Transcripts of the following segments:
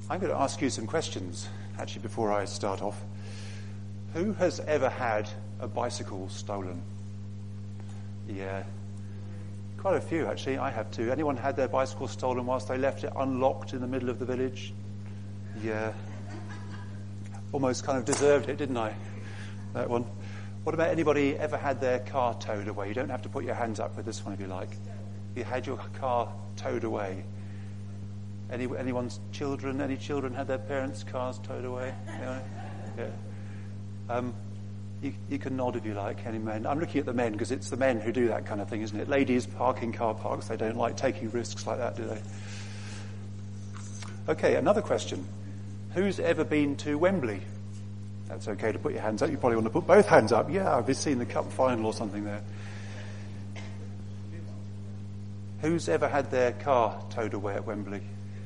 I'm going to ask you some questions, actually, before I start off. Who has ever had a bicycle stolen? Yeah. Quite a few, actually. I have too. Anyone had their bicycle stolen whilst they left it unlocked in the middle of the village? Yeah. Almost kind of deserved it, didn't I? That one. What about anybody ever had their car towed away? You don't have to put your hands up with this one if you like. You had your car towed away. Anyone's children? Any children had their parents' cars towed away? Yeah. You can nod if you like, any men. I'm looking at the men because it's the men who do that kind of thing, isn't it? Ladies park in car parks. They don't like taking risks like that, do they? Okay, another question. Who's ever been to Wembley? That's okay to put your hands up. You probably want to put both hands up. Yeah, I've seen the cup final or something there. Who's ever had their car towed away at Wembley?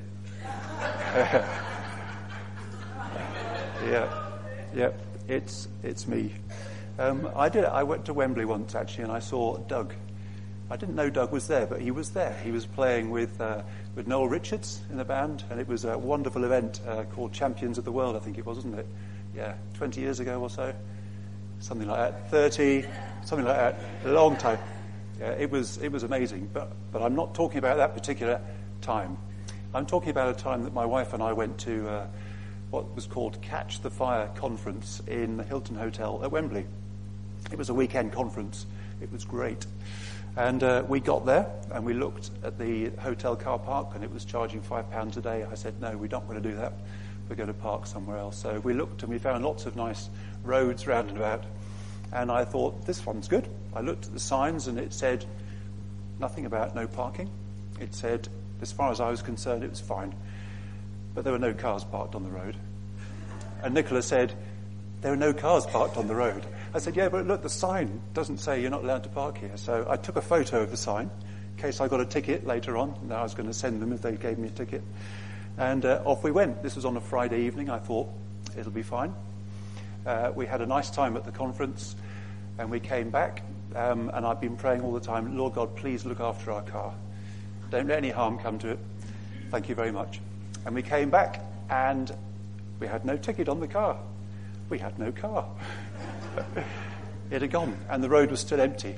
Yeah, it's me. I went to Wembley once actually, and I saw Doug. I didn't know Doug was there, but he was there. He was playing with Noel Richards in the band, and it was a wonderful event called Champions of the World, I think it was, wasn't it? Yeah, 20 years ago or so, something like that. 30, something like that. A long time. Yeah, it was amazing. But I'm not talking about that particular time. I'm talking about a time that my wife and I went to what was called Catch the Fire conference in the Hilton Hotel at Wembley. It was a weekend conference. It was great. And we got there and we looked at the hotel car park and it was charging £5 a day. I said, no, we don't want to do that. We're going to park somewhere else. So we looked and we found lots of nice roads round and about. And I thought, this one's good. I looked at the signs and it said nothing about no parking. It said, as far as I was concerned, it was fine. But there were no cars parked on the road. And Nicola said, there are no cars parked on the road. I said, yeah, but look, the sign doesn't say you're not allowed to park here. So I took a photo of the sign in case I got a ticket later on. And I was going to send them if they gave me a ticket. And off we went. This was on a Friday evening. I thought, it'll be fine. We had a nice time at the conference. And we came back. And I've been praying all the time, Lord God, please look after our car. Don't let any harm come to it. Thank you very much. And we came back and we had no ticket on the car. We had no car. It had gone and the road was still empty.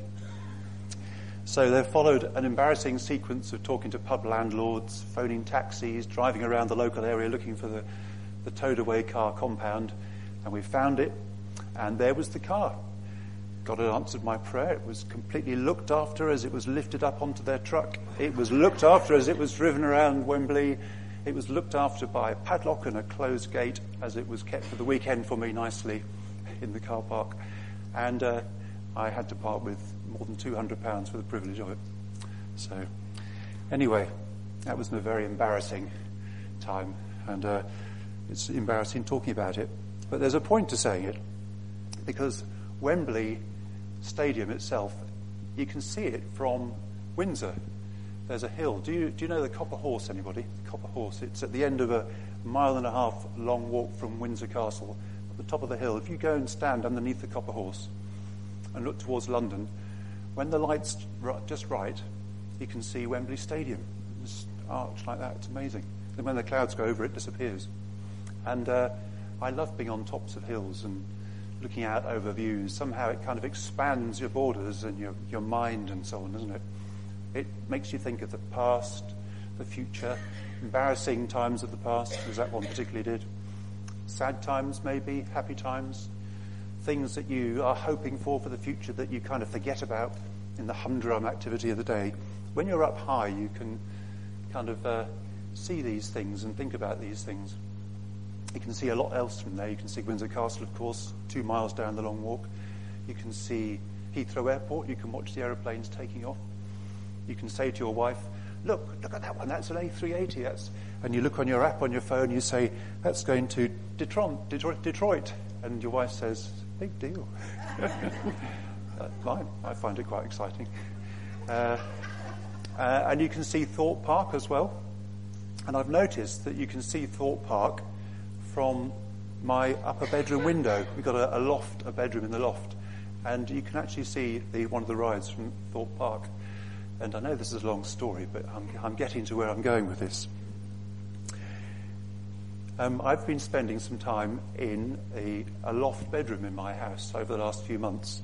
So there followed an embarrassing sequence of talking to pub landlords, phoning taxis, driving around the local area looking for the towed away car compound. And we found it and there was the car. God had answered my prayer. It was completely looked after as it was lifted up onto their truck. It was looked after as it was driven around Wembley. It was looked after by a padlock and a closed gate as it was kept for the weekend for me nicely in the car park. And I had to part with more than £200 for the privilege of it. So anyway, that was a very embarrassing time. And it's embarrassing talking about it. But there's a point to saying it because Wembley Stadium itself, you can see it from Windsor. There's a hill. Do you know the Copper Horse, anybody? Copper Horse. It's at the end of a 1.5 mile long walk from Windsor Castle. At the top of the hill, if you go and stand underneath the Copper Horse and look towards London, when the light's just right, you can see Wembley Stadium. It's arched like that. It's amazing. And when the clouds go over, it disappears. And I love being on tops of hills and looking out over views. Somehow it kind of expands your borders and your mind and so on, doesn't it? It makes you think of the past, the future, embarrassing times of the past, as that one particularly did. Sad times maybe, happy times, things that you are hoping for the future that you kind of forget about in the humdrum activity of the day. When you're up high, you can kind of see these things and think about these things. You can see a lot else from there. You can see Windsor Castle, of course, 2 miles down the long walk. You can see Heathrow Airport. You can watch the aeroplanes taking off. You can say to your wife, look at that one, that's an A380. And you look on your app on your phone, you say, that's going to Detroit. And your wife says, big deal. Fine, I find it quite exciting. And you can see Thorpe Park as well. And I've noticed that you can see Thorpe Park from my upper bedroom window. We've got a bedroom in the loft. And you can actually see one of the rides from Thorpe Park. And I know this is a long story, but I'm getting to where I'm going with this. I've been spending some time in a loft bedroom in my house over the last few months.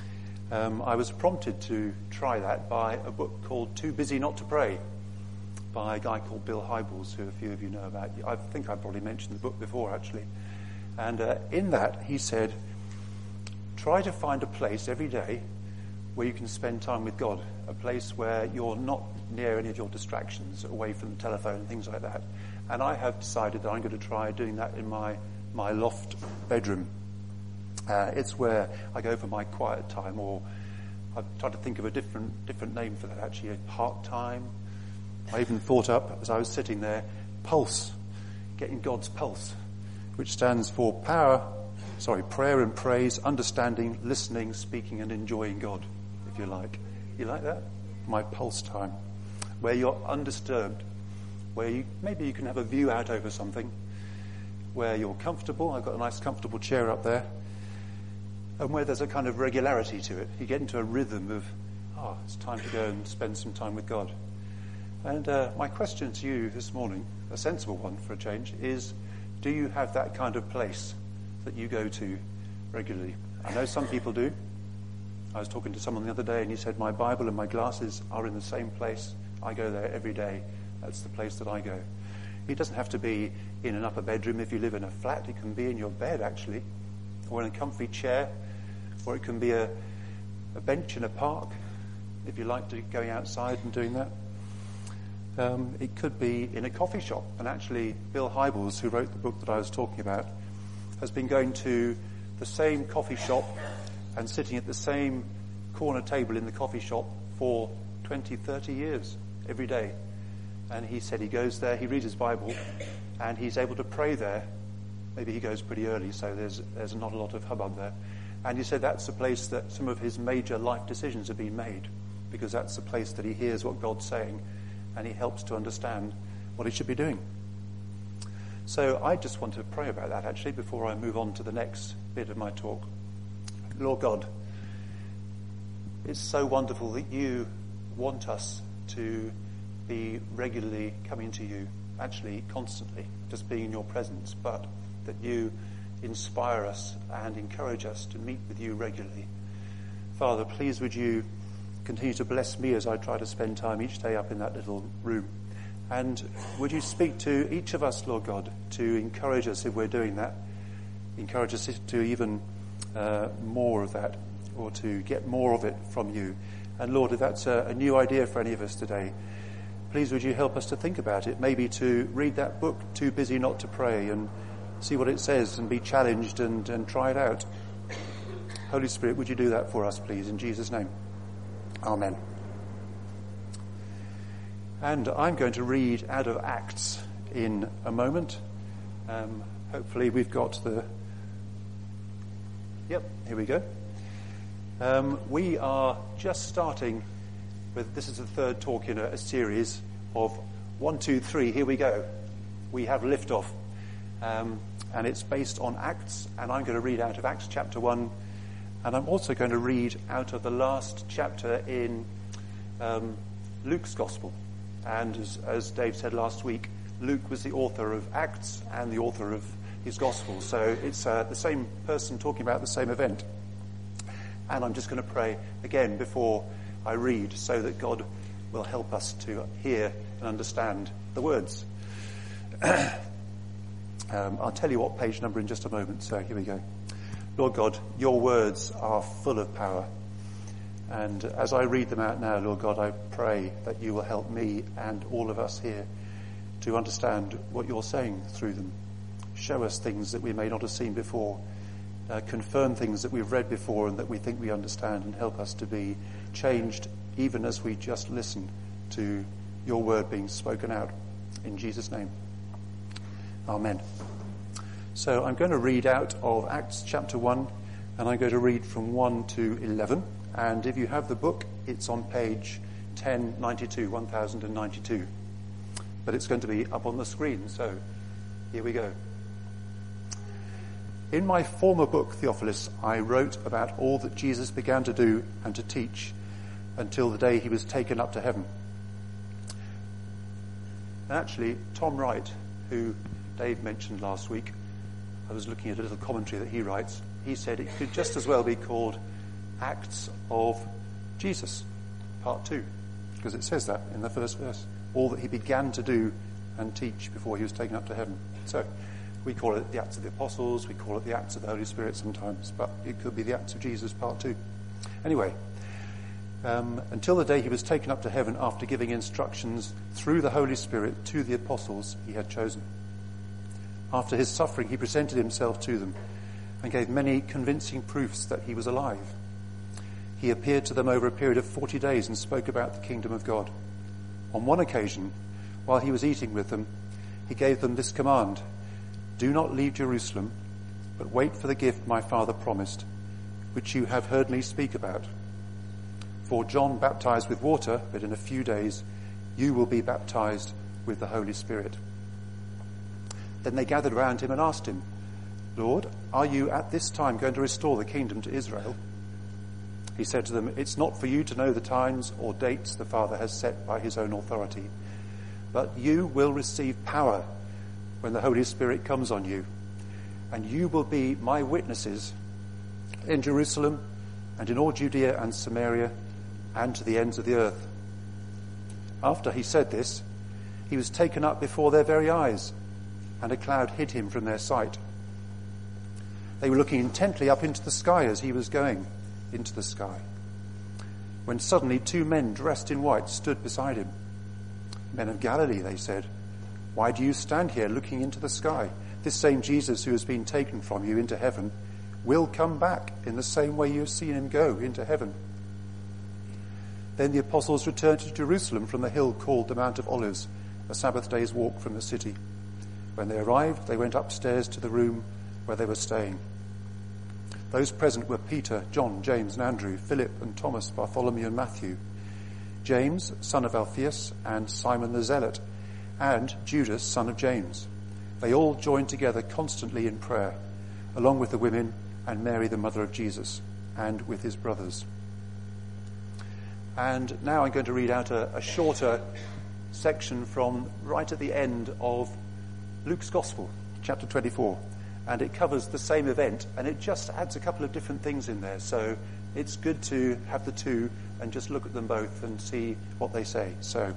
I was prompted to try that by a book called Too Busy Not to Pray by a guy called Bill Hybels, who a few of you know about. I think I probably mentioned the book before, actually. And in that, he said, try to find a place every day where you can spend time with God, a place where you're not near any of your distractions, away from the telephone and things like that. And I have decided that I'm going to try doing that in my loft bedroom. It's where I go for my quiet time, or I've tried to think of a different name for that, actually, a heart time. I even thought up, as I was sitting there, pulse, getting God's pulse, which stands for prayer and praise, understanding, listening, speaking and enjoying God, if you like. You like that? My pulse time, where you're undisturbed, where maybe you can have a view out over something, where you're comfortable. I've got a nice comfortable chair up there, and where there's a kind of regularity to it. You get into a rhythm of, it's time to go and spend some time with God. And my question to you this morning, a sensible one for a change, is do you have that kind of place that you go to regularly? I know some people do. I was talking to someone the other day and he said, my Bible and my glasses are in the same place. I go there every day. That's the place that I go. It doesn't have to be in an upper bedroom if you live in a flat. It can be in your bed, actually, or in a comfy chair, or it can be a bench in a park, if you like going outside and doing that. It could be in a coffee shop. And actually, Bill Hybels, who wrote the book that I was talking about, has been going to the same coffee shop and sitting at the same corner table in the coffee shop for 20, 30 years, every day. And he said he goes there, he reads his Bible, and he's able to pray there. Maybe he goes pretty early, so there's not a lot of hubbub there. And he said that's the place that some of his major life decisions have been made, because that's the place that he hears what God's saying, and he helps to understand what he should be doing. So I just want to pray about that, actually, before I move on to the next bit of my talk. Lord God, it's so wonderful that you want us to be regularly coming to you, actually constantly, just being in your presence, but that you inspire us and encourage us to meet with you regularly. Father, please would you continue to bless me as I try to spend time each day up in that little room. And would you speak to each of us, Lord God, to encourage us if we're doing that, encourage us to even more of that, or to get more of it from you. And Lord, if that's a new idea for any of us today, please would you help us to think about it, maybe to read that book, Too Busy Not to Pray, and see what it says and be challenged and try it out. Holy Spirit, would you do that for us, please, in Jesus' name. Amen. And I'm going to read out of Acts in a moment. Hopefully we've got Yep, here we go. We are just starting with, this is the third talk in a series of 1, 2, 3, here we go. We have liftoff. And it's based on Acts, and I'm going to read out of Acts chapter 1, and I'm also going to read out of the last chapter in Luke's Gospel. And as Dave said last week, Luke was the author of Acts and the author of his Gospel. So it's the same person talking about the same event. And I'm just going to pray again before I read so that God will help us to hear and understand the words. I'll tell you what page number in just a moment, so here we go. Lord God, your words are full of power. And as I read them out now, Lord God, I pray that you will help me and all of us here to understand what you're saying through them. Show us things that we may not have seen before. Confirm things that we've read before and that we think we understand, and help us to be changed even as we just listen to your word being spoken out. In Jesus' name. Amen. So I'm going to read out of Acts chapter 1, and I'm going to read from 1 to 11. And if you have the book, it's on page 1092. But it's going to be up on the screen, so here we go. In my former book, Theophilus, I wrote about all that Jesus began to do and to teach until the day he was taken up to heaven. And actually, Tom Wright, who Dave mentioned last week, I was looking at a little commentary that he writes. He said it could just as well be called Acts of Jesus, part 2, because it says that in the first verse. All that he began to do and teach before he was taken up to heaven. So we call it the Acts of the Apostles, we call it the Acts of the Holy Spirit sometimes, but it could be the Acts of Jesus, part 2. Anyway, until the day he was taken up to heaven after giving instructions through the Holy Spirit to the apostles he had chosen. After his suffering, he presented himself to them and gave many convincing proofs that he was alive. He appeared to them over a period of 40 days and spoke about the kingdom of God. On one occasion, while he was eating with them, he gave them this command: "Do not leave Jerusalem, but wait for the gift my Father promised, which you have heard me speak about. For John baptized with water, but in a few days you will be baptized with the Holy Spirit." Then they gathered around him and asked him, "Lord, are you at this time going to restore the kingdom to Israel?" He said to them, "It's not for you to know the times or dates the Father has set by his own authority, but you will receive power when the Holy Spirit comes on you, and you will be my witnesses in Jerusalem and in all Judea and Samaria and to the ends of the earth." After he said this, he was taken up before their very eyes, and a cloud hid him from their sight. They were looking intently up into the sky as he was going into the sky, when suddenly 2 men dressed in white stood beside him. "Men of Galilee," they said, "why do you stand here looking into the sky? This same Jesus who has been taken from you into heaven will come back in the same way you have seen him go into heaven." Then the apostles returned to Jerusalem from the hill called the Mount of Olives, a Sabbath day's walk from the city. When they arrived, they went upstairs to the room where they were staying. Those present were Peter, John, James and Andrew, Philip and Thomas, Bartholomew and Matthew, James, son of Alphaeus, and Simon the Zealot, and Judas, son of James. They all joined together constantly in prayer, along with the women and Mary, the mother of Jesus, and with his brothers. And now I'm going to read out a shorter section from right at the end of Luke's Gospel, chapter 24. And it covers the same event, and it just adds a couple of different things in there. So it's good to have the two and just look at them both and see what they say. So,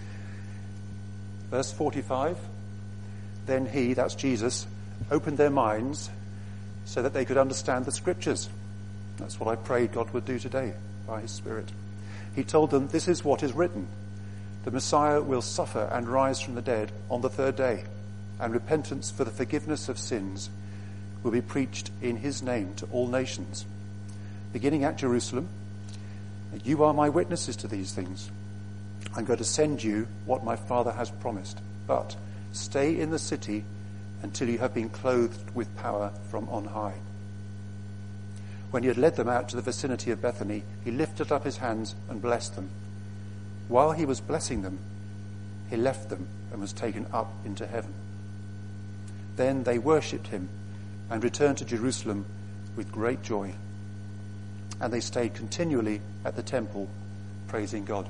verse 45, "Then he," that's Jesus, "opened their minds so that they could understand the scriptures." That's what I prayed God would do today by his Spirit. "He told them, 'This is what is written. The Messiah will suffer and rise from the dead on the 3rd day, and repentance for the forgiveness of sins will be preached in his name to all nations, beginning at Jerusalem. You are my witnesses to these things. I'm going to send you what my Father has promised, but stay in the city until you have been clothed with power from on high.' When he had led them out to the vicinity of Bethany, he lifted up his hands and blessed them. While he was blessing them, he left them and was taken up into heaven. Then they worshipped him and returned to Jerusalem with great joy. And they stayed continually at the temple, praising God."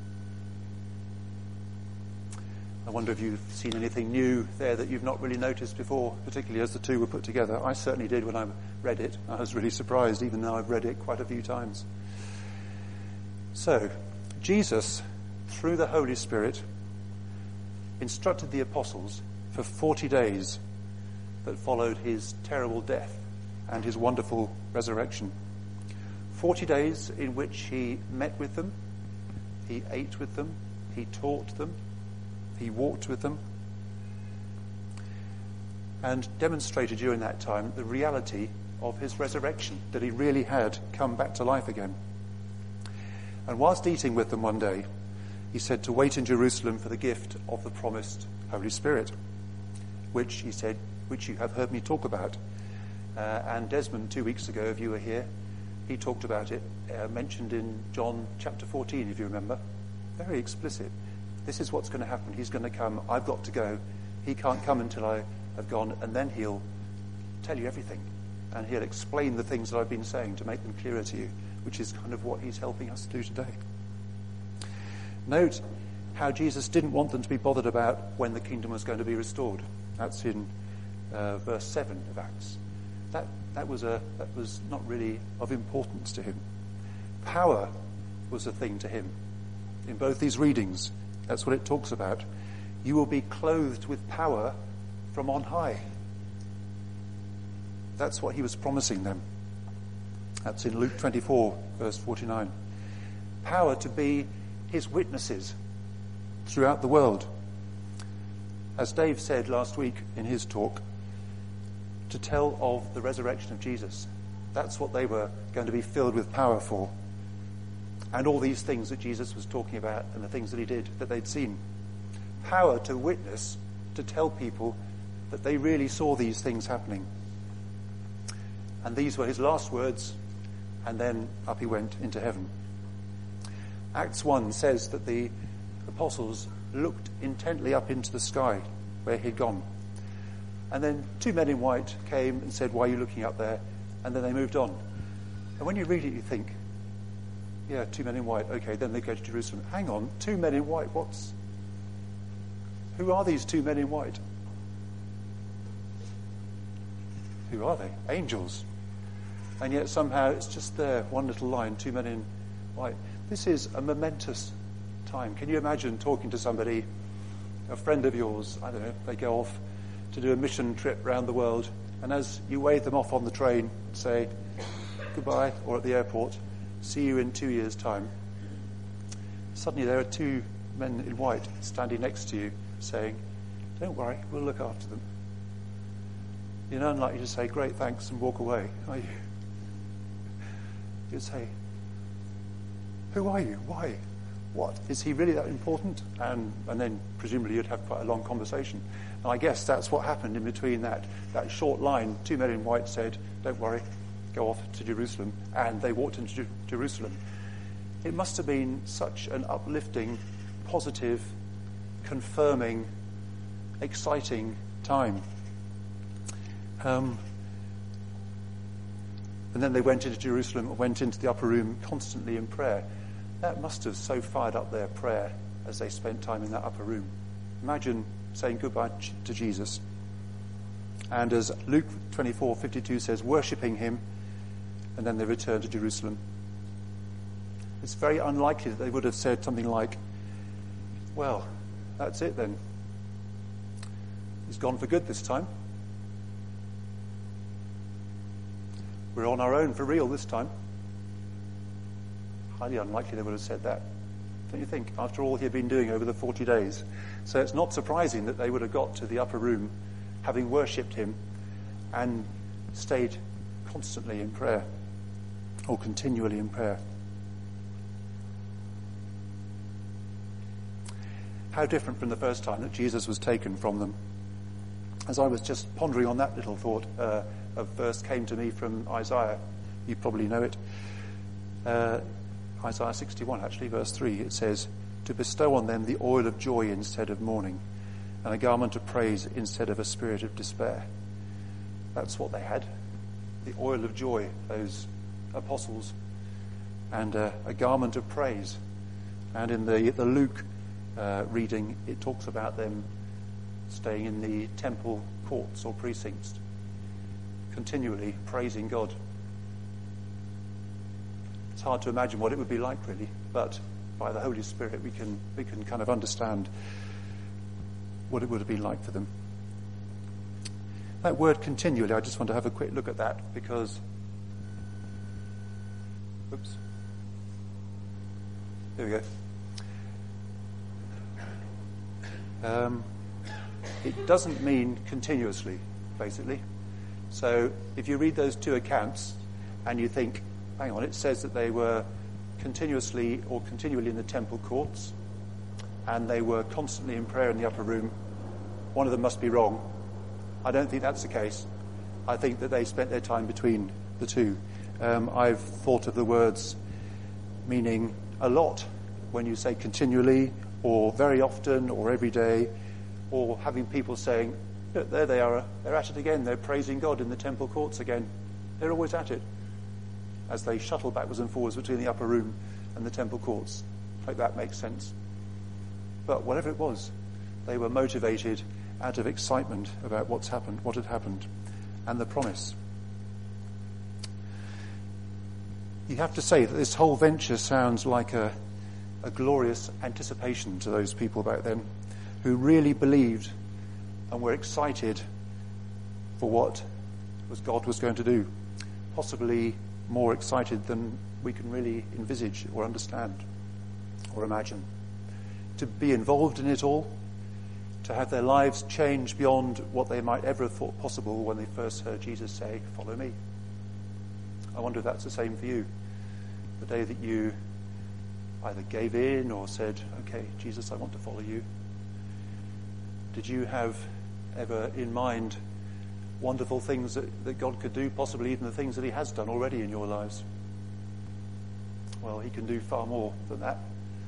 I wonder if you've seen anything new there that you've not really noticed before, particularly as the two were put together. I certainly did when I read it. I was really surprised, even though I've read it quite a few times. So, Jesus, through the Holy Spirit, instructed the apostles for 40 days that followed his terrible death and his wonderful resurrection. 40 days in which he met with them, he ate with them, he taught them, he walked with them, and demonstrated during that time the reality of his resurrection, that he really had come back to life again. And whilst eating with them one day, he said to wait in Jerusalem for the gift of the promised Holy Spirit, which, he said, which you have heard me talk about. And Desmond, 2 weeks ago, if you were here, he talked about it, mentioned in John chapter 14, if you remember. Very explicit. This is what's going to happen. He's going to come. I've got to go. He can't come until I have gone, and then he'll tell you everything. And he'll explain the things that I've been saying to make them clearer to you, which is kind of what he's helping us do today. Note how Jesus didn't want them to be bothered about when the kingdom was going to be restored. That's in verse 7 of Acts. That was not really of importance to him. Power was a thing to him. In both these readings, that's what it talks about. You will be clothed with power from on high. That's what he was promising them. That's in Luke 24, verse 49. Power to be his witnesses throughout the world. As Dave said last week in his talk, to tell of the resurrection of Jesus. That's what they were going to be filled with power for. And all these things that Jesus was talking about and the things that he did that they'd seen. Power to witness, to tell people that they really saw these things happening. And these were his last words, and then up he went into heaven. Acts 1 says that the apostles looked intently up into the sky where he'd gone. And then 2 men in white came and said, "Why are you looking up there?" And then they moved on. And when you read it, you think, yeah, 2 men in white, okay, then they go to Jerusalem. Hang on, 2 men in white, who are these 2 men in white? Who are they? Angels. And yet somehow it's just there, one little line, 2 men in white. This is a momentous time. Can you imagine talking to somebody, a friend of yours, I don't know, they go off to do a mission trip around the world, and as you wave them off on the train, say goodbye, or at the airport, see you in 2 years' time. Suddenly there are 2 men in white standing next to you saying, "Don't worry, we'll look after them." You're not unlikely to say, "Great, thanks," and walk away, are you? You'd say, "Who are you? Why? What? Is he really that important?" And then presumably you'd have quite a long conversation. And I guess that's what happened in between that short line. 2 men in white said, "Don't worry, go off to Jerusalem." And they walked into Jerusalem. It must have been such an uplifting, positive, confirming, exciting time. And then they went into Jerusalem, went into the upper room constantly in prayer. That must have so fired up their prayer as they spent time in that upper room. Imagine saying goodbye to Jesus. And as Luke 24:52 says, worshipping him, and then they returned to Jerusalem. It's very unlikely that they would have said something like, "Well, that's it then. He's gone for good this time. We're on our own for real this time." Highly unlikely they would have said that, don't you think, after all he had been doing over the 40 days. So it's not surprising that they would have got to the upper room, having worshipped him, and stayed constantly in prayer, or continually in prayer. How different from the first time that Jesus was taken from them. As I was just pondering on that little thought, a verse came to me from Isaiah. You probably know it. Isaiah 61, actually, verse 3. It says, "To bestow on them the oil of joy instead of mourning, and a garment of praise instead of a spirit of despair." That's what they had. The oil of joy, those apostles, and a garment of praise. And in the Luke reading, it talks about them staying in the temple courts or precincts, continually praising God. It's hard to imagine what it would be like, really, but by the Holy Spirit we can kind of understand what it would have been like for them. That word continually, I just want to have a quick look at that because... Oops. There we go. It doesn't mean continuously, basically. So if you read those 2 accounts and you think, hang on, it says that they were continuously or continually in the temple courts and they were constantly in prayer in the upper room, one of them must be wrong. I don't think that's the case. I think that they spent their time between the 2. I've thought of the words meaning a lot when you say continually or very often or every day, or having people saying, "Look, there they are, they're at it again, they're praising God in the temple courts again." They're always at it, as they shuttle backwards and forwards between the upper room and the temple courts. I hope that makes sense. But whatever it was, they were motivated out of excitement about what had happened, and the promise. You have to say that this whole venture sounds like a glorious anticipation to those people back then who really believed and were excited for what God was going to do, possibly more excited than we can really envisage or understand or imagine. To be involved in it all, to have their lives change beyond what they might ever have thought possible when they first heard Jesus say, "Follow me." I wonder if that's the same for you. The day that you either gave in or said, "Okay, Jesus, I want to follow you." Did you have ever in mind wonderful things that God could do, possibly even the things that he has done already in your lives? Well, he can do far more than that.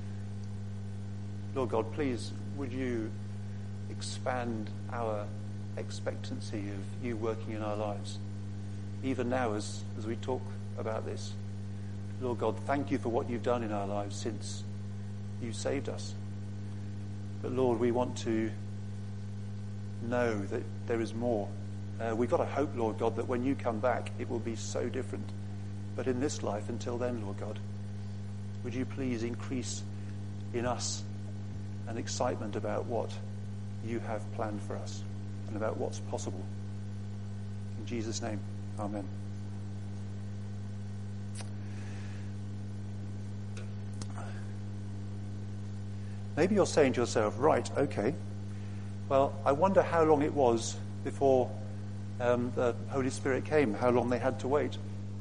Lord God, please, would you expand our expectancy of you working in our lives, even now as we talk about this. Lord God, thank you for what you've done in our lives since you saved us. But Lord, we want to know that there is more. We've got to hope, Lord God, that when you come back, it will be so different. But in this life, until then, Lord God, would you please increase in us an excitement about what you have planned for us and about what's possible. In Jesus' name, amen. Maybe you're saying to yourself, right, okay, well, I wonder how long it was before the Holy Spirit came, how long they had to wait.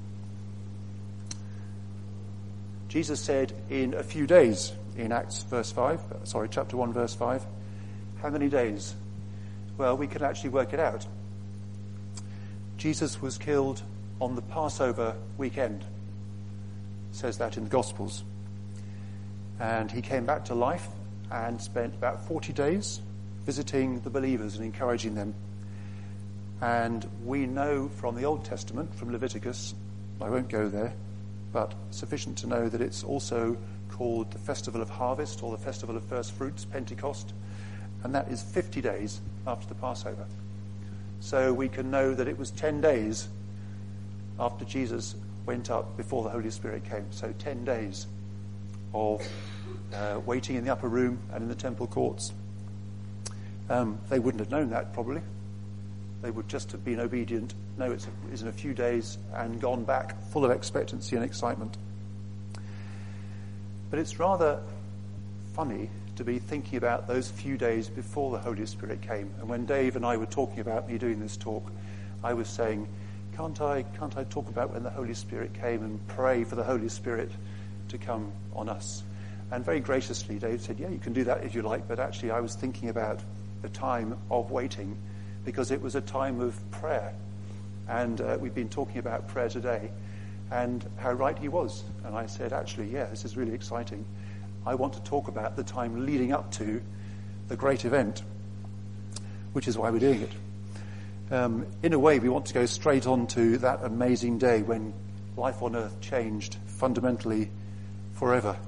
Jesus said in a few days in chapter 1, verse 5. How many days? Well, we can actually work it out. Jesus was killed on the Passover weekend. It says that in the Gospels. And he came back to life and spent about 40 days visiting the believers and encouraging them. And we know from the Old Testament, from Leviticus, I won't go there, but sufficient to know that it's also called the Festival of Harvest or the Festival of First Fruits, Pentecost, and that is 50 days after the Passover. So we can know that it was 10 days after Jesus went up before the Holy Spirit came. So 10 days of waiting in the upper room and in the temple courts. They wouldn't have known that, probably. They would just have been obedient. No, it's in a few days and gone back full of expectancy and excitement. But it's rather funny to be thinking about those few days before the Holy Spirit came. And when Dave and I were talking about me doing this talk, I was saying, can't I talk about when the Holy Spirit came and pray for the Holy Spirit to come on us? And very graciously, Dave said, yeah, you can do that if you like. But actually, I was thinking about the time of waiting because it was a time of prayer. And we've been talking about prayer today and how right he was. And I said, actually, yeah, this is really exciting. I want to talk about the time leading up to the great event, which is why we're doing it. In a way, we want to go straight on to that amazing day when life on earth changed fundamentally forever.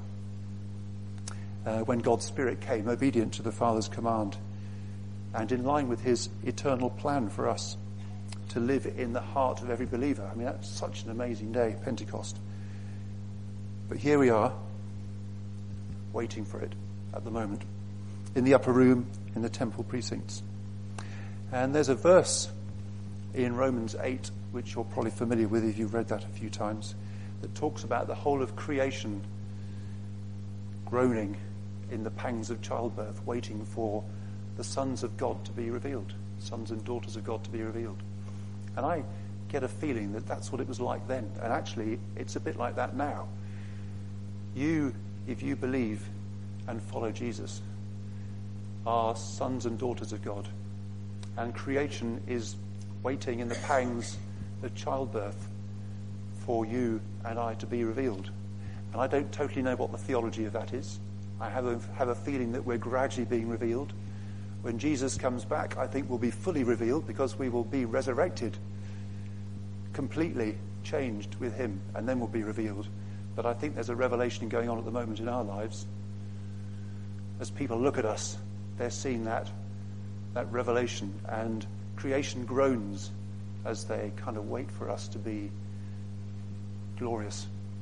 When God's Spirit came, obedient to the Father's command, and in line with his eternal plan for us to live in the heart of every believer. I mean, that's such an amazing day, Pentecost. But here we are, waiting for it at the moment, in the upper room, in the temple precincts. And there's a verse in Romans 8, which you're probably familiar with if you've read that a few times, that talks about the whole of creation groaning in the pangs of childbirth, waiting for the sons of God to be revealed, sons and daughters of God to be revealed. And I get a feeling that that's what it was like then. And actually, it's a bit like that now. You, if you believe and follow Jesus, are sons and daughters of God. And creation is waiting in the pangs of childbirth for you and I to be revealed. And I don't totally know what the theology of that is. I have a feeling that we're gradually being revealed. When Jesus comes back, I think we'll be fully revealed because we will be resurrected, completely changed with him, and then we'll be revealed. But I think there's a revelation going on at the moment in our lives. As people look at us, they're seeing that that revelation, and creation groans as they kind of wait for us to be glorious.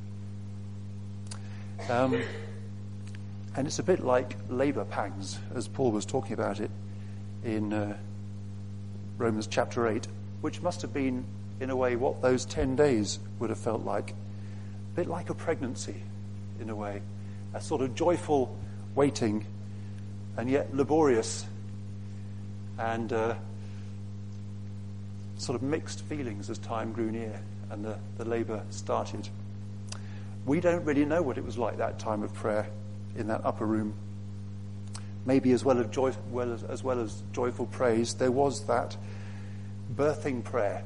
And it's a bit like labour pangs, as Paul was talking about it in Romans chapter 8, which must have been, in a way, what those 10 days would have felt like. A bit like a pregnancy, in a way. A sort of joyful waiting, and yet laborious, and sort of mixed feelings as time grew near and the labour started. We don't really know what it was like that time of prayer in that upper room. Maybe as well as joyful praise, there was that birthing prayer,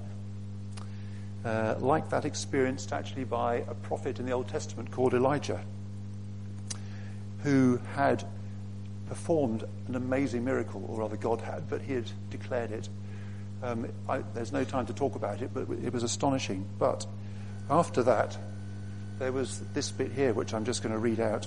like that experienced actually by a prophet in the Old Testament called Elijah, who had performed an amazing miracle, or rather God had, but he had declared it. There's no time to talk about it, but it was astonishing. But after that, there was this bit here, which I'm just going to read out.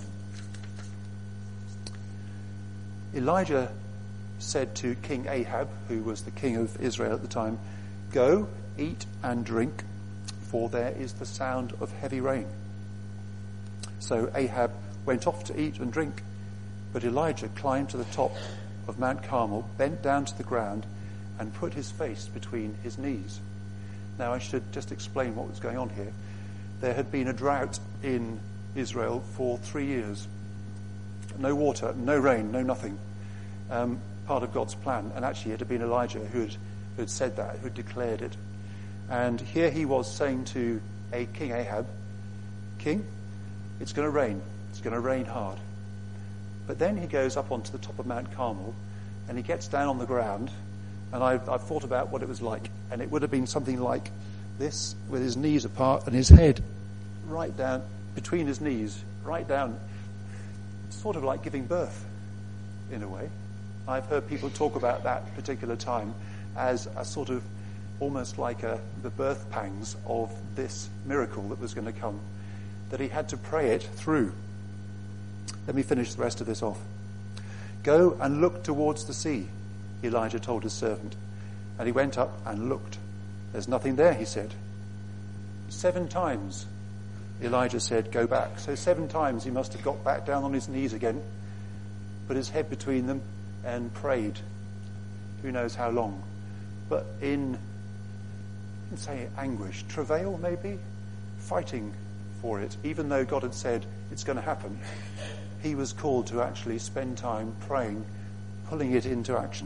Elijah said to King Ahab, who was the king of Israel at the time, "Go, eat and drink, for there is the sound of heavy rain." So Ahab went off to eat and drink, but Elijah climbed to the top of Mount Carmel, bent down to the ground, and put his face between his knees. Now I should just explain what was going on here. There had been a drought in Israel for 3 years. No water, no rain, no nothing. Part of God's plan. And actually it had been Elijah who had said that, who had declared it. And here he was saying to King Ahab, "King, it's going to rain. It's going to rain hard." But then he goes up onto the top of Mount Carmel and he gets down on the ground, and I've thought about what it was like, and it would have been something like this, with his knees apart and his head right down between his knees, right down. It's sort of like giving birth, in a way. I've heard people talk about that particular time as a sort of almost like the birth pangs of this miracle that was going to come, that he had to pray it through. Let me finish the rest of this off. "Go and look towards the sea," Elijah told his servant. And he went up and looked. "There's nothing there," he said. 7 times Elijah said, "Go back." So 7 times he must have got back down on his knees again, put his head between them, and prayed. Who knows how long. But in say anguish, travail maybe, fighting for it, even though God had said it's going to happen, he was called to actually spend time praying, pulling it into action.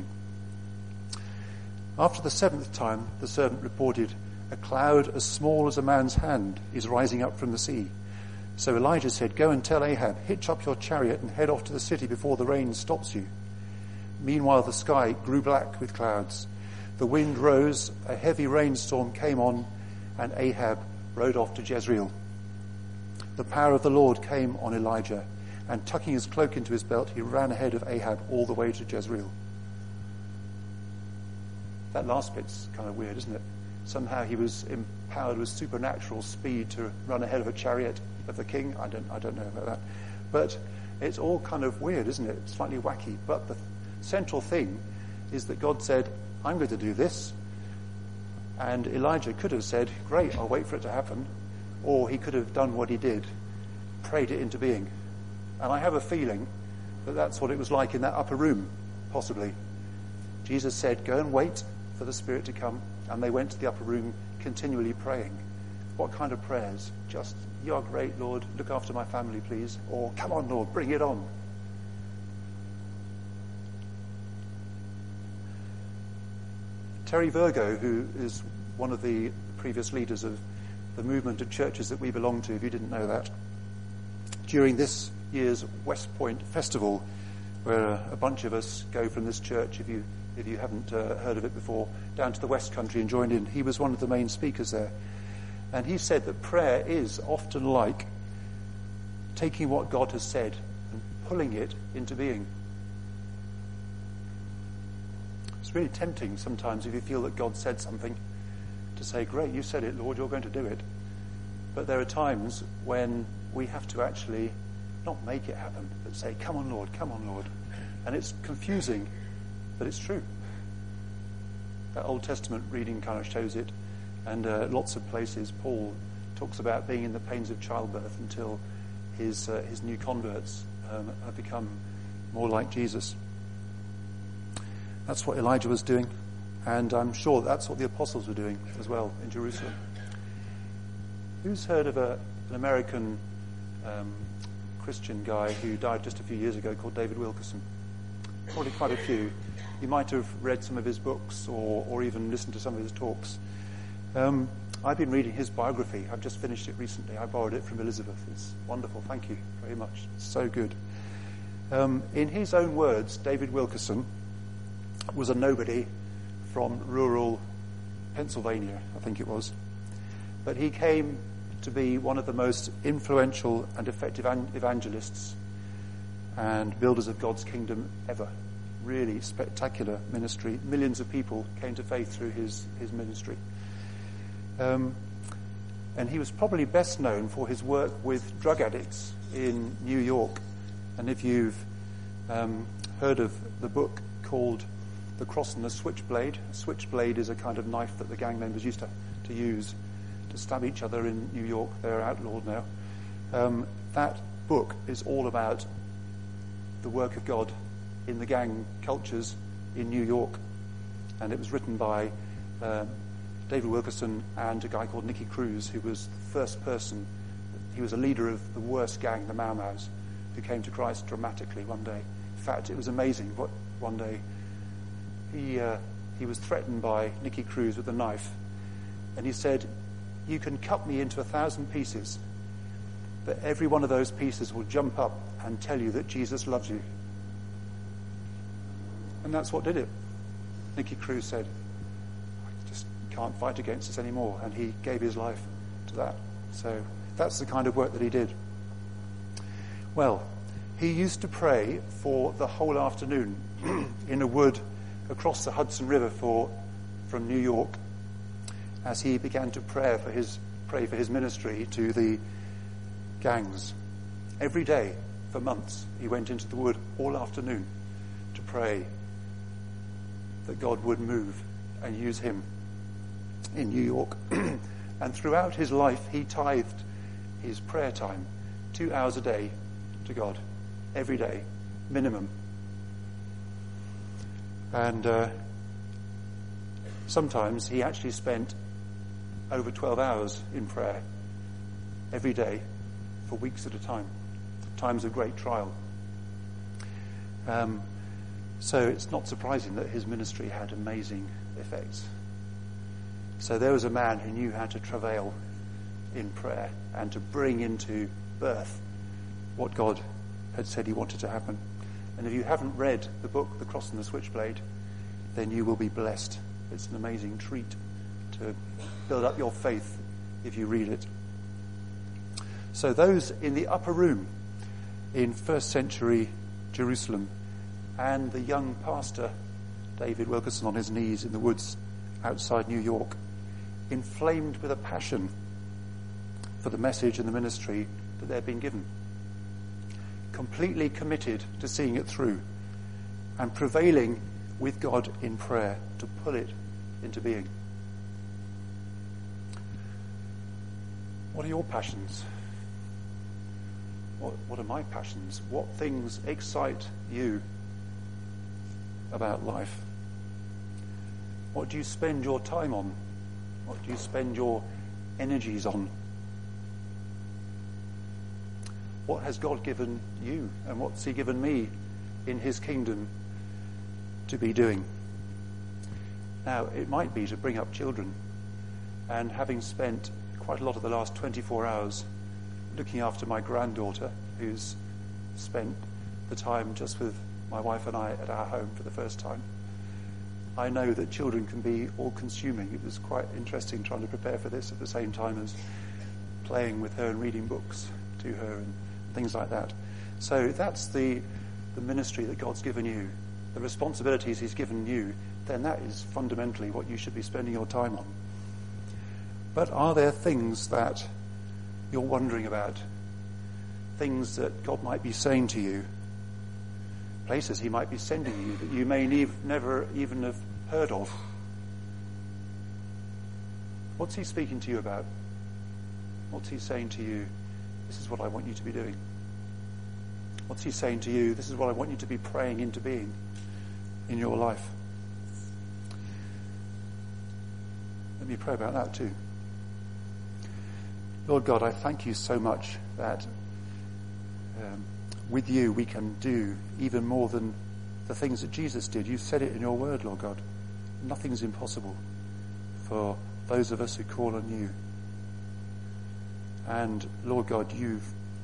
After the 7th time, the servant reported, "A cloud as small as a man's hand is rising up from the sea." So Elijah said, "Go and tell Ahab, hitch up your chariot and head off to the city before the rain stops you." Meanwhile, the sky grew black with clouds. The wind rose, a heavy rainstorm came on, and Ahab rode off to Jezreel. The power of the Lord came on Elijah, and tucking his cloak into his belt, he ran ahead of Ahab all the way to Jezreel. That last bit's kind of weird, isn't it? Somehow he was empowered with supernatural speed to run ahead of a chariot of the king. I don't know about that. But it's all kind of weird, isn't it? Slightly wacky. But the central thing is that God said, "I'm going to do this." And Elijah could have said, "Great, I'll wait for it to happen." Or he could have done what he did, prayed it into being. And I have a feeling that that's what it was like in that upper room, possibly. Jesus said, "Go and wait for the Spirit to come." And they went to the upper room continually praying. What kind of prayers? Just, "You are great, Lord, look after my family, please." Or, "Come on, Lord, bring it on." Terry Virgo, who is one of the previous leaders of the movement of churches that we belong to, if you didn't know that, during this year's West Point Festival, where a bunch of us go from this church, if you haven't heard of it before, down to the West Country and joined in. He was one of the main speakers there. And he said that prayer is often like taking what God has said and pulling it into being. It's really tempting sometimes if you feel that God said something to say, "Great, you said it, Lord, you're going to do it." But there are times when we have to actually not make it happen, but say, "Come on, Lord, come on, Lord." And it's confusing, but it's true. Old Testament reading kind of shows it, and lots of places Paul talks about being in the pains of childbirth until his new converts have become more like Jesus. That's what Elijah was doing, and I'm sure that's what the apostles were doing as well in Jerusalem. Who's heard of an American Christian guy who died just a few years ago called David Wilkerson? Probably quite a few. You might have read some of his books or even listened to some of his talks. I've been reading his biography. I've just finished it recently. I borrowed it from Elizabeth. It's wonderful. Thank you very much. It's so good. In his own words, David Wilkerson was a nobody from rural Pennsylvania, I think it was. But he came to be one of the most influential and effective evangelists and builders of God's kingdom ever. Really spectacular ministry. Millions of people came to faith through his ministry. And he was probably best known for his work with drug addicts in New York. And if you've heard of the book called The Cross and the Switchblade, a switchblade is a kind of knife that the gang members used to use to stab each other in New York. They're outlawed now. That book is all about the work of God in the gang cultures in New York. And it was written by David Wilkerson and a guy called Nicky Cruz, who was the first person. He was a leader of the worst gang, the Mau Mau's, who came to Christ dramatically one day. In fact, it was amazing. But one day he was threatened by Nicky Cruz with a knife, and he said, "You can cut me into 1,000 pieces, but every one of those pieces will jump up and tell you that Jesus loves you." And that's what did it. Nicky Cruz said, "I just can't fight against this anymore," and he gave his life to that. So that's the kind of work that he did. Well, he used to pray for the whole afternoon in a wood across the Hudson River from New York, as he began to pray for his ministry to the gangs. Every day for months he went into the wood all afternoon to pray that God would move and use him in New York. And throughout his life he tithed his prayer time 2 hours a day to God, every day, minimum. And sometimes he actually spent over 12 hours in prayer every day for weeks at a time, times of great trial. So it's not surprising that his ministry had amazing effects. So there was a man who knew how to travail in prayer and to bring into birth what God had said he wanted to happen. And if you haven't read the book, The Cross and the Switchblade, then you will be blessed. It's an amazing treat to build up your faith if you read it. So those in the upper room in first century Jerusalem, and the young pastor, David Wilkerson, on his knees in the woods outside New York, inflamed with a passion for the message and the ministry that they'd been given, completely committed to seeing it through and prevailing with God in prayer to pull it into being. What are your passions? What are my passions? What things excite you about life? What do you spend your time on? What do you spend your energies on? What has God given you, and what's he given me in his kingdom to be doing? Now, it might be to bring up children, and having spent quite a lot of the last 24 hours looking after my granddaughter, who's spent the time just with my wife and I at our home for the first time, I know that children can be all-consuming. It was quite interesting trying to prepare for this at the same time as playing with her and reading books to her and things like that. So that's the ministry that God's given you, the responsibilities he's given you, then that is fundamentally what you should be spending your time on. But are there things that you're wondering about? Things that God might be saying to you? Places he might be sending you that you may never even have heard of? What's he speaking to you about? What's he saying to you? This is what I want you to be doing. What's he saying to you? This is what I want you to be praying into being in your life. Let me pray about that too. Lord God, I thank you so much that with you we can do even more than the things that Jesus did. You said it in your word, Lord God. Nothing's impossible for those of us who call on you. And Lord God, you've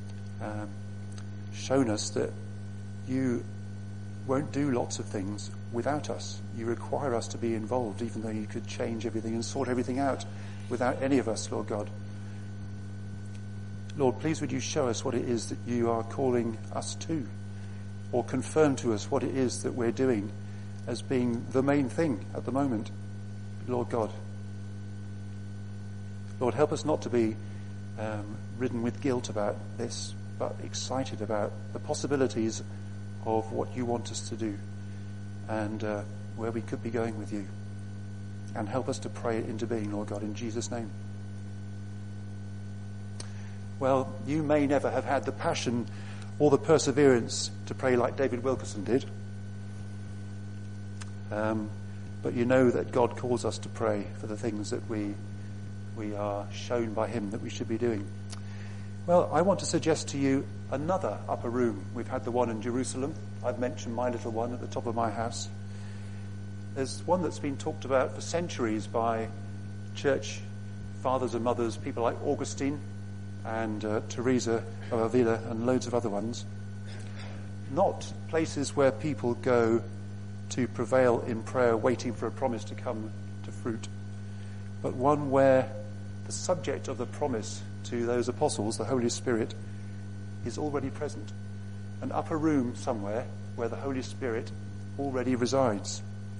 shown us that you won't do lots of things without us. You require us to be involved, even though you could change everything and sort everything out without any of us, Lord God. Lord, please would you show us what it is that you are calling us to, or confirm to us what it is that we're doing as being the main thing at the moment, Lord God. Lord, help us not to be ridden with guilt about this, but excited about the possibilities of what you want us to do and where we could be going with you. And help us to pray it into being, Lord God, in Jesus' name. Well, you may never have had the passion or the perseverance to pray like David Wilkerson did. But you know that God calls us to pray for the things that we are shown by him that we should be doing. Well, I want to suggest to you another upper room. We've had the one in Jerusalem. I've mentioned my little one at the top of my house. There's one that's been talked about for centuries by church fathers and mothers, people like Augustine and Teresa of Avila and loads of other ones. Not places where people go to prevail in prayer, waiting for a promise to come to fruit, but one where the subject of the promise to those apostles, the Holy Spirit, is already present. An upper room somewhere where the Holy Spirit already resides.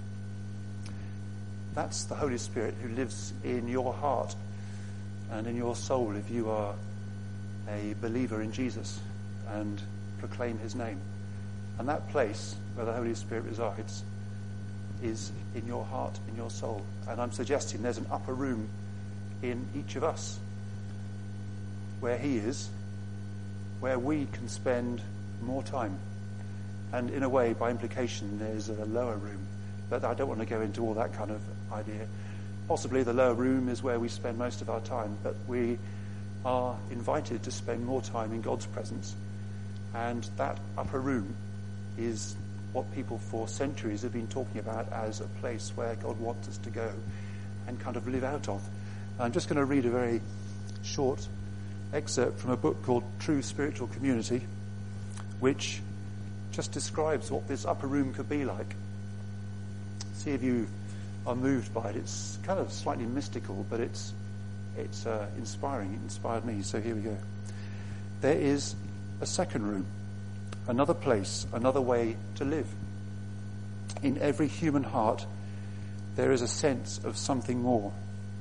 That's the Holy Spirit who lives in your heart and in your soul if you are a believer in Jesus and proclaim his name. And that place where the Holy Spirit resides is in your heart, in your soul. And I'm suggesting there's an upper room in each of us where he is, where we can spend more time. And in a way, by implication, there's a lower room. But I don't want to go into all that kind of idea. Possibly the lower room is where we spend most of our time, but we are invited to spend more time in God's presence. And that upper room is what people for centuries have been talking about as a place where God wants us to go and kind of live out of. I'm just going to read a very short excerpt from a book called True Spiritual Community, which just describes what this upper room could be like. See if you are moved by it. It's kind of slightly mystical, but it's inspiring. It inspired me, so here we go. There is a second room, another place, another way to live. In every human heart, there is a sense of something more.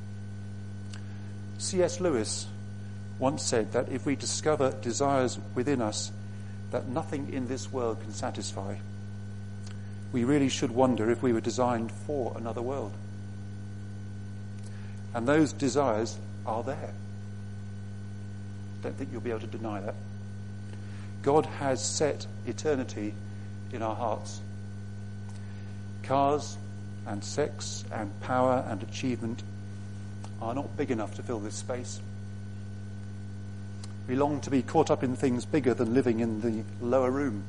C.S. Lewis once said that if we discover desires within us that nothing in this world can satisfy, we really should wonder if we were designed for another world. And those desires are there. Don't think you'll be able to deny that. God has set eternity in our hearts. Cars and sex and power and achievement are not big enough to fill this space. We long to be caught up in things bigger than living in the lower room.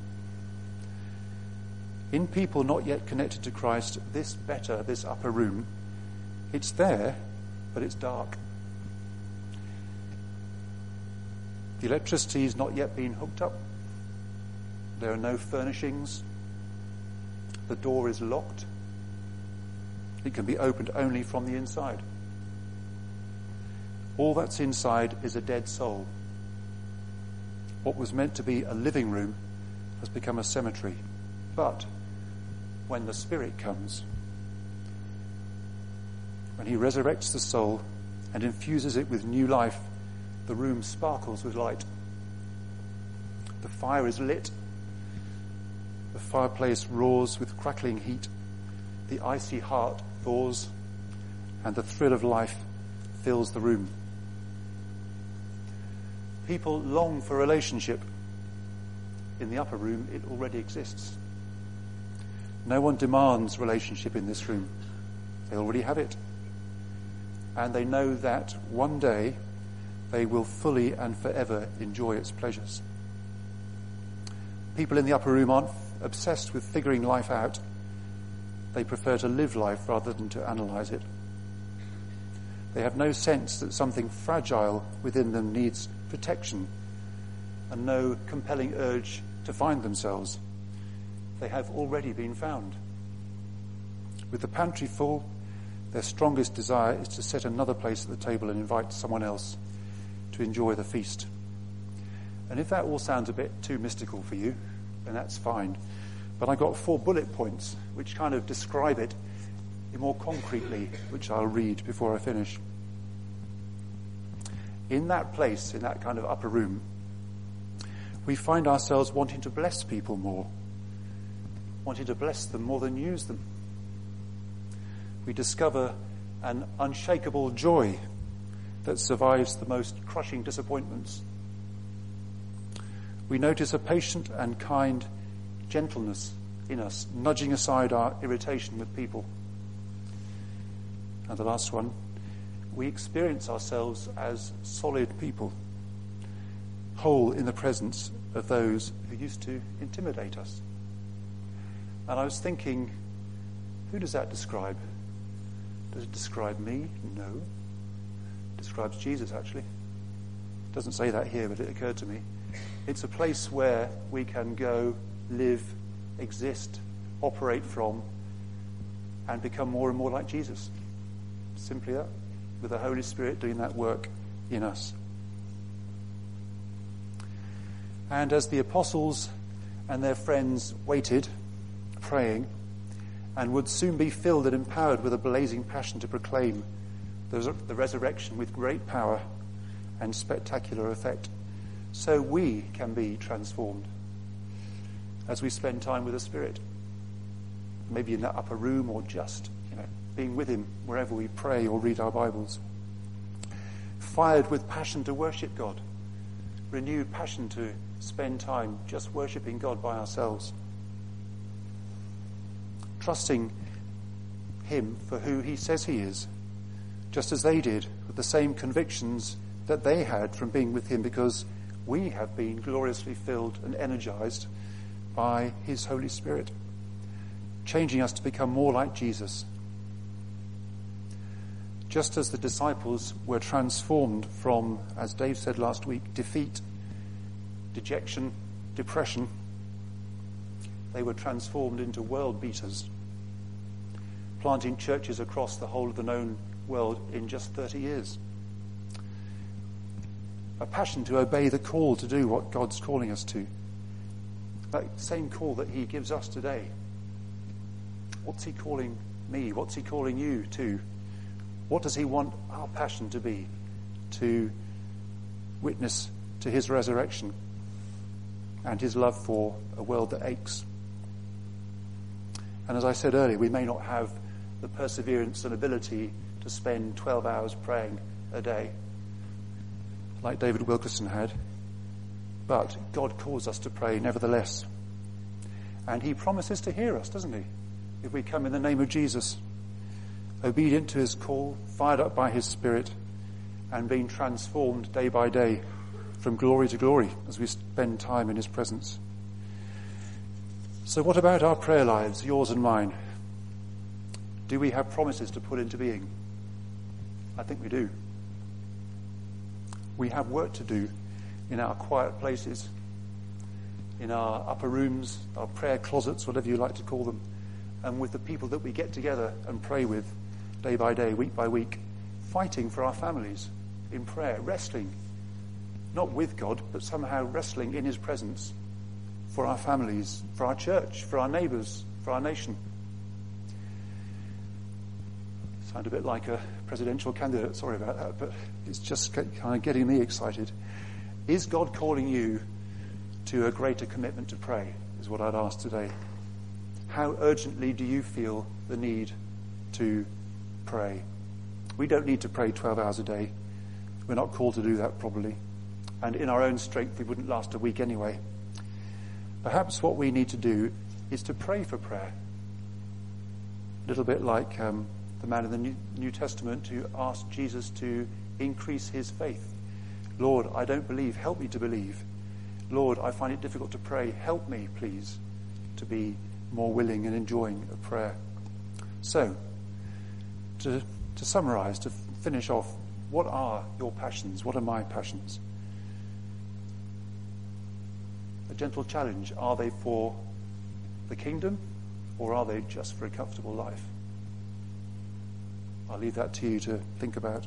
In people not yet connected to Christ, this upper room, it's there, but it's dark. The electricity has not yet been hooked up. There are no furnishings. The door is locked. It can be opened only from the inside. All that's inside is a dead soul. What was meant to be a living room has become a cemetery. But when the Spirit comes, when he resurrects the soul and infuses it with new life, the room sparkles with light. The fire is lit. The fireplace roars with crackling heat. The icy heart thaws, and the thrill of life fills the room. People long for relationship. In the upper room, it already exists. No one demands relationship in this room. They already have it. And they know that one day they will fully and forever enjoy its pleasures. People in the upper room aren't obsessed with figuring life out. They prefer to live life rather than to analyze it. They have no sense that something fragile within them needs protection and no compelling urge to find themselves. They have already been found. With the pantry full, their strongest desire is to set another place at the table and invite someone else to enjoy the feast. And if that all sounds a bit too mystical for you, then that's fine. But I got 4 bullet points which kind of describe it more concretely, which I'll read before I finish. In that place, in that kind of upper room, we find ourselves wanting to bless people more, wanting to bless them more than use them. We discover an unshakable joy that survives the most crushing disappointments. We notice a patient and kind gentleness in us, nudging aside our irritation with people. And the last one, we experience ourselves as solid people, whole in the presence of those who used to intimidate us. And I was thinking, who does that describe? Does it describe me? No. It describes Jesus, actually. It doesn't say that here, but it occurred to me. It's a place where we can go, live, exist, operate from, and become more and more like Jesus. Simply that, with the Holy Spirit doing that work in us. And as the apostles and their friends waited, praying, and would soon be filled and empowered with a blazing passion to proclaim the resurrection with great power and spectacular effect, so we can be transformed as we spend time with the Spirit, maybe in that upper room or just, being with him wherever we pray or read our Bibles. Fired with passion to worship God, renewed passion to spend time just worshipping God by ourselves, trusting him for who he says he is, just as they did, with the same convictions that they had from being with him, because we have been gloriously filled and energized by his Holy Spirit, changing us to become more like Jesus. Just as the disciples were transformed from, as Dave said last week, defeat, dejection, depression, they were transformed into world beaters, planting churches across the whole of the known world in just 30 years. A passion to obey the call to do what God's calling us to. That same call that he gives us today. What's he calling me? What's he calling you to? What does he want our passion to be? To witness to his resurrection and his love for a world that aches. And as I said earlier, we may not have the perseverance and ability to spend 12 hours praying a day, like David Wilkerson had, but God calls us to pray nevertheless. And he promises to hear us, doesn't he? If we come in the name of Jesus, obedient to his call, fired up by his Spirit, and being transformed day by day from glory to glory as we spend time in his presence. So what about our prayer lives, yours and mine? Do we have promises to put into being? I think we do. We have work to do in our quiet places, in our upper rooms, our prayer closets, whatever you like to call them, and with the people that we get together and pray with day by day, week by week, fighting for our families in prayer, wrestling, not with God, but somehow wrestling in his presence for our families, for our church, for our neighbours, for our nation. Sound a bit like a presidential candidate, sorry about that, but it's just kind of getting me excited. Is God calling you to a greater commitment to pray, is what I'd ask today. How urgently do you feel the need to pray? We don't need to pray 12 hours a day. We're not called to do that probably. And in our own strength, we wouldn't last a week anyway. Perhaps what we need to do is to pray for prayer. A little bit like the man in the New Testament who asked Jesus to increase his faith. Lord, I don't believe. Help me to believe. Lord, I find it difficult to pray. Help me, please, to be more willing and enjoying of prayer. So, to summarize, to finish off, what are your passions? What are my passions? A gentle challenge. Are they for the kingdom, or are they just for a comfortable life? I'll leave that to you to think about.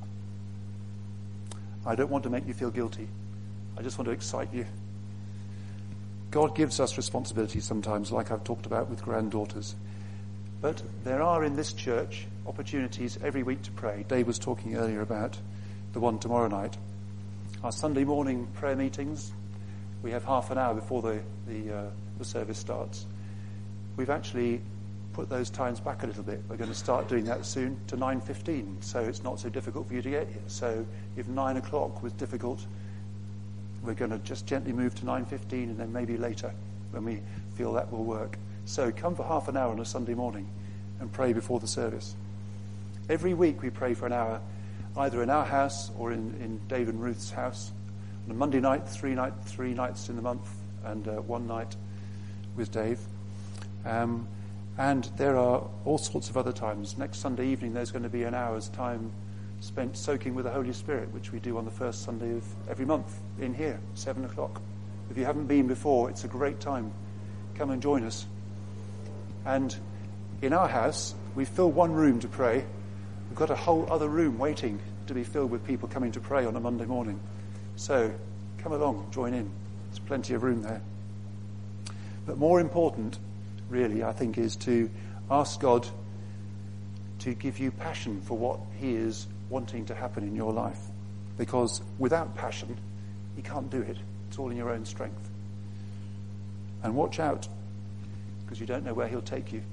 I don't want to make you feel guilty. I just want to excite you. God gives us responsibilities sometimes, like I've talked about with granddaughters. But there are in this church opportunities every week to pray. Dave was talking earlier about the one tomorrow night. Our Sunday morning prayer meetings, we have half an hour before the service starts. We've actually put those times back a little bit. We're going to start doing that soon to 9:15, so it's not so difficult for you to get here. So if 9 o'clock was difficult, we're going to just gently move to 9:15 and then maybe later when we feel that will work. So come for half an hour on a Sunday morning and pray before the service. Every week we pray for an hour, either in our house or in Dave and Ruth's house. On a Monday night, three nights in the month, and one night with Dave. And there are all sorts of other times. Next Sunday evening there's going to be an hour's time spent soaking with the Holy Spirit, which we do on the first Sunday of every month in here, 7 o'clock. If you haven't been before, it's a great time. Come and join us. And in our house, we fill one room to pray. We've got a whole other room waiting to be filled with people coming to pray on a Monday morning. So come along, join in. There's plenty of room there. But more important, really, I think, is to ask God to give you passion for what he is wanting to happen in your life. Because without passion, you can't do it. It's all in your own strength. And watch out, because you don't know where he'll take you.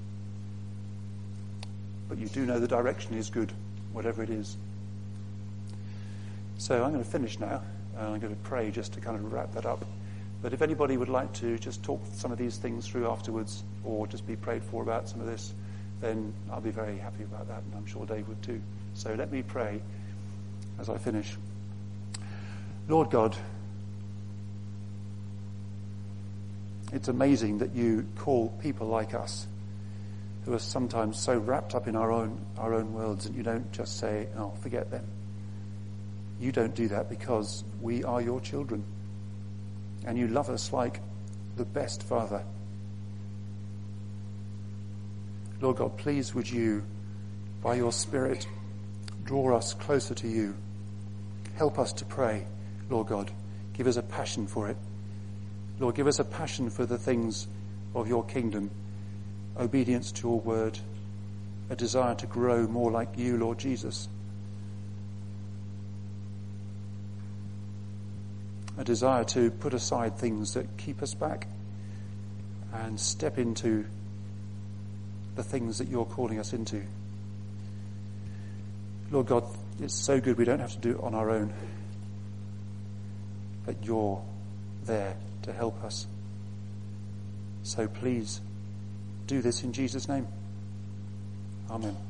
But you do know the direction is good, whatever it is. So I'm going to finish now. I'm going to pray just to kind of wrap that up. But if anybody would like to just talk some of these things through afterwards, or just be prayed for about some of this, then I'll be very happy about that, and I'm sure Dave would too. So let me pray as I finish. Lord God, it's amazing that you call people like us, who are sometimes so wrapped up in our own worlds, and you don't just say, oh, forget them. You don't do that because we are your children. And you love us like the best Father. Lord God, please would you, by your Spirit, draw us closer to you. Help us to pray, Lord God. Give us a passion for it. Lord, give us a passion for the things of your kingdom, obedience to your word, a desire to grow more like you, Lord Jesus. A desire to put aside things that keep us back and step into the things that you're calling us into. Lord God, it's so good we don't have to do it on our own, but you're there to help us. So please do this in Jesus' name. Amen.